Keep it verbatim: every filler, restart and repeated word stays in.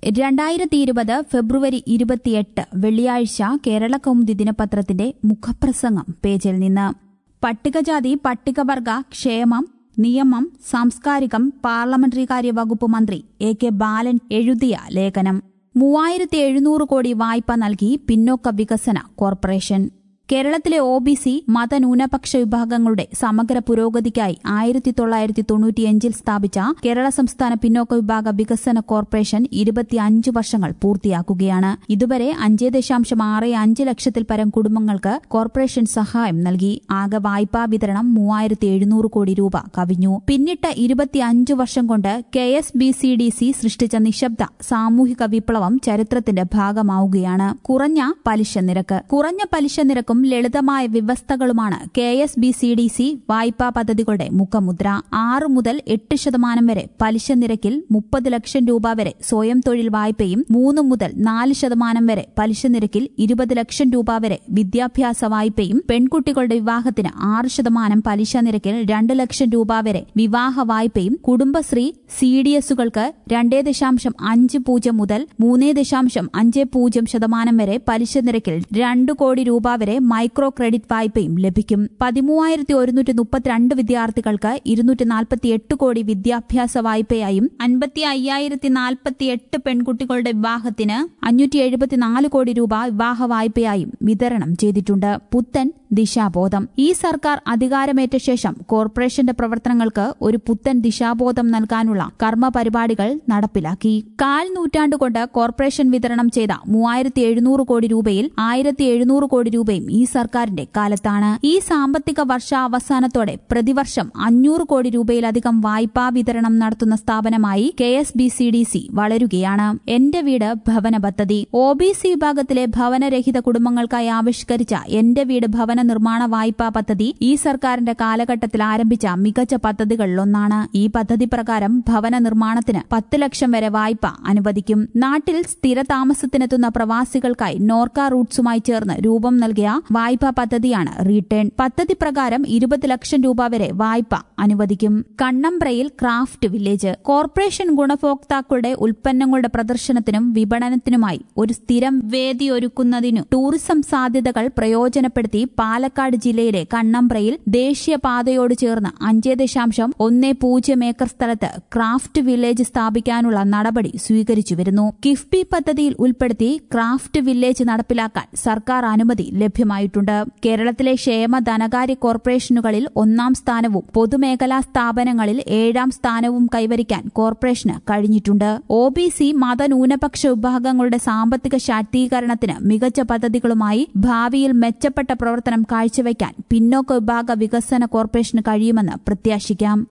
രണ്ടായിരത്തി ഇരുപത് ഫെബ്രുവരി ഇരുപത്തിയെട്ട് വെള്ളിയാഴ്ച കേരളകൗമുദി ദിനപത്രത്തിന്റെ മുഖപ്രസംഗം പേജിൽ നിന്ന് പട്ടികജാതി പട്ടികവർഗ ക്ഷേമം നിയമം സാംസ്കാരികം പാർലമെന്ററികാര്യ വകുപ്പ് മന്ത്രി എ കെ ബാലൻ എഴുതിയ ലേഖനം. മൂവായിരത്തി എഴുന്നൂറ് കോടി വായ്പ നൽകി പിന്നോക്ക വികസന കോർപ്പറേഷൻ. കേരളത്തിലെ ഒ ബി സി മതന്യൂനപക്ഷ വിഭാഗങ്ങളുടെ സമഗ്ര പുരോഗതിക്കായി ആയിരത്തി തൊള്ളായിരത്തി തൊണ്ണൂറ്റിയഞ്ചിൽ സ്ഥാപിച്ച കേരള സംസ്ഥാന പിന്നോക്ക വിഭാഗ വികസന കോർപ്പറേഷൻ ഇരുപത്തിയഞ്ച് വർഷങ്ങൾ പൂർത്തിയാക്കുകയാണ്. ഇതുവരെ അഞ്ച് ദശാംശം ആറ് അഞ്ച് ലക്ഷത്തിൽ പരം കുടുംബങ്ങൾക്ക് കോർപ്പറേഷൻ സഹായം നൽകി. ആകെ വായ്പാ വിതരണം മൂവായിരത്തി എഴുന്നൂറ് കോടി രൂപ കവിഞ്ഞു. പിന്നിട്ട ഇരുപത്തിയഞ്ച് വർഷം കൊണ്ട് K S B C D C സൃഷ്ടിച്ച നിശബ്ദ സാമൂഹിക വിപ്ലവം ചരിത്രത്തിന്റെ ഭാഗമാവുകയാണ്. കുറഞ്ഞ പലിശ നിരക്ക് കുറഞ്ഞ പലിശ നിരക്കും ലളിതമായ വ്യവസ്ഥകളുമാണ് K S B C D C വായ്പാ പദ്ധതികളുടെ മുഖമുദ്ര. ആറ് മുതൽ എട്ട് ശതമാനം വരെ പലിശ നിരക്കിൽ മുപ്പത് ലക്ഷം രൂപ വരെ സ്വയം തൊഴിൽ വായ്പയും മൂന്ന് മുതൽ നാല് ശതമാനം വരെ പലിശ നിരക്കിൽ ഇരുപത് ലക്ഷം രൂപ വരെ വിദ്യാഭ്യാസ വായ്പയും പെൺകുട്ടികളുടെ വിവാഹത്തിന് ആറ് ശതമാനം പലിശ നിരക്കിൽ രണ്ട് ലക്ഷം രൂപ വരെ വിവാഹ വായ്പയും കുടുംബശ്രീ സി ഡി എസുകൾക്ക് രണ്ടേ ദശാംശം അഞ്ച് പൂജ്യം മുതൽ മൂന്നേ ദശാംശം അഞ്ച് പൂജ്യം ശതമാനം വരെ പലിശ നിരക്കിൽ രണ്ട് കോടി രൂപ വരെ മൈക്രോ ക്രെഡിറ്റ് വായ്പയും ലഭിക്കും. പതിമൂവായിരത്തി ഒരുന്നൂറ്റി മുപ്പത്തിരണ്ട് വിദ്യാർത്ഥികൾക്ക് ഇരുന്നൂറ്റി നാൽപ്പത്തിയെട്ട് കോടി വിദ്യാഭ്യാസ വായ്പയായും അൻപത്തി അയ്യായിരത്തി നാൽപ്പത്തിയെട്ട് പെൺകുട്ടികളുടെ വിവാഹത്തിന് അഞ്ഞൂറ്റി എഴുപത്തിനാല് കോടി രൂപ വിവാഹ വായ്പയായും വിതരണം ചെയ്തിട്ടുണ്ട്. പുത്തൻ ദിശാബോധം. ഈ സർക്കാർ അധികാരമേറ്റ ശേഷം കോർപ്പറേഷന്റെ പ്രവർത്തനങ്ങൾക്ക് ഒരു പുത്തൻ ദിശാബോധം നൽകാനുള്ള കർമ്മ പരിപാടികൾ നടപ്പിലാക്കി. കാൽ നൂറ്റാണ്ടുകൊണ്ട് കോർപ്പറേഷൻ വിതരണം ചെയ്ത മൂവായിരത്തി എഴുന്നൂറ് കോടി രൂപയിൽ ആയിരത്തി എഴുന്നൂറ് കോടി രൂപയും ഈ സർക്കാരിന്റെ കാലത്താണ്. ഈ സാമ്പത്തിക വർഷാവസാനത്തോടെ പ്രതിവർഷം അഞ്ഞൂറ് കോടി രൂപയിലധികം വായ്പാ വിതരണം നടത്തുന്ന സ്ഥാപനമായി K S B C D C വളരുകയാണ്. എന്റെ വീട് ഭവന പദ്ധതി. ഒ ബി സി വിഭാഗത്തിലെ ഭവനരഹിത കുടുംബങ്ങൾക്കായി ആവിഷ്കരിച്ച എന്റെ വീട് ഭവന നിർമ്മാണ വായ്പാ പദ്ധതി ഈ സർക്കാരിന്റെ കാലഘട്ടത്തിൽ ആരംഭിച്ച മികച്ച പദ്ധതികളിലൊന്നാണ്. ഈ പദ്ധതി പ്രകാരം ഭവന നിർമ്മാണത്തിന് പത്ത് ലക്ഷം വരെ വായ്പ അനുവദിക്കും. നാട്ടിൽ സ്ഥിരതാമസത്തിനെത്തുന്ന പ്രവാസികൾക്കായി നോർക്ക റൂട്ട്സുമായി ചേർന്ന് രൂപം നൽകിയ വായ്പാ പദ്ധതിയാണ് റീടേൺ. പദ്ധതി പ്രകാരം ഇരുപത് ലക്ഷം രൂപ വരെ വായ്പ അനുവദിക്കും. കണ്ണമ്പ്രയിൽ ക്രാഫ്റ്റ് വില്ലേജ്. കോർപ്പറേഷൻ ഗുണഭോക്താക്കളുടെ ഉൽപ്പന്നങ്ങളുടെ പ്രദർശനത്തിനും വിപണനത്തിനുമായി ഒരു സ്ഥിരം വേദിയൊരുക്കുന്നതിനു ടൂറിസം സാധ്യതകൾ പ്രയോജനപ്പെടുത്തി പാലക്കാട് ജില്ലയിലെ കണ്ണമ്പ്രയിൽ ദേശീയപാതയോട് ചേർന്ന് അഞ്ച് ദശാംശം ഒന്ന് പൂജ്യം ഏക്കർ സ്ഥലത്ത് ക്രാഫ്റ്റ് വില്ലേജ് സ്ഥാപിക്കാനുള്ള നടപടി സ്വീകരിച്ചുവരുന്നു. കിഫ്ബി പദ്ധതിയിൽ ഉൾപ്പെടുത്തി ക്രാഫ്റ്റ് വില്ലേജ് നടപ്പിലാക്കാൻ സർക്കാർ അനുമതി ലഭ്യമായിട്ടുണ്ട്. കേരളത്തിലെ ക്ഷേമ ധനകാര്യ കോർപ്പറേഷനുകളിൽ ഒന്നാം സ്ഥാനവും പൊതുമേഖലാ സ്ഥാപനങ്ങളിൽ ഏഴാം സ്ഥാനവും കൈവരിക്കാൻ കോർപ്പറേഷന് കഴിഞ്ഞിട്ടുണ്ട്. ഒ ബി സി മതന്യൂനപക്ഷ വിഭാഗങ്ങളുടെ സാമ്പത്തിക ശാക്തീകരണത്തിന് മികച്ച പദ്ധതികളുമായി ഭാവിയിൽ മെച്ചപ്പെട്ട പ്രവർത്തനം കാഴ്ചവെക്കാൻ പിന്നോക്ക വിഭാഗ വികസന കോർപ്പറേഷന് കഴിയുമെന്ന് പ്രത്യാശിക്കാം.